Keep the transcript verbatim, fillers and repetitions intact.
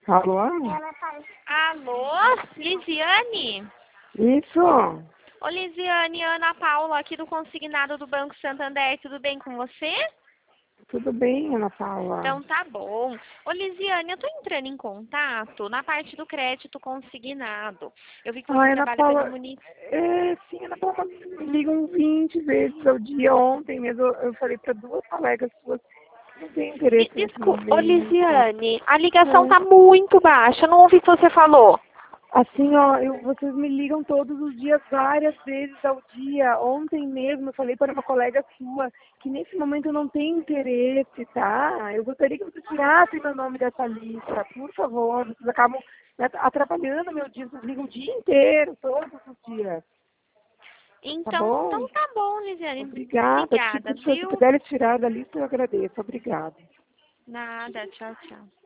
Alô? Alô, Lisiane? Isso. Ô, Lisiane, Ana Paula, aqui do Consignado do Banco Santander, tudo bem com você? Tudo bem, Ana Paula? Então tá bom. Ô, Lisiane, eu tô entrando em contato na parte do crédito consignado. Eu vi que você Ai, Ana trabalha Paula, pelo município. é, sim, Ana Paula, me ligam vinte vezes ao dia. Ontem mesmo eu eu falei para duas colegas suas que não tem interesse nesse Desculpa, ô, momento. Lisiane, a ligação É. tá muito baixa, eu não ouvi o que você falou. Assim, ó, eu, vocês me ligam todos os dias, várias vezes ao dia. Ontem mesmo eu falei para uma colega sua que nesse momento eu não tenho interesse, tá? Eu gostaria que você tirasse meu nome dessa lista, por favor. Vocês acabam né, atrapalhando meu dia, vocês ligam o dia inteiro, todos os dias, tá Então, bom? então tá bom, Lisiane. Obrigada. Obrigada, Tipo, se você viu? puder tirar da lista, eu agradeço. Obrigada. Nada, tchau, tchau.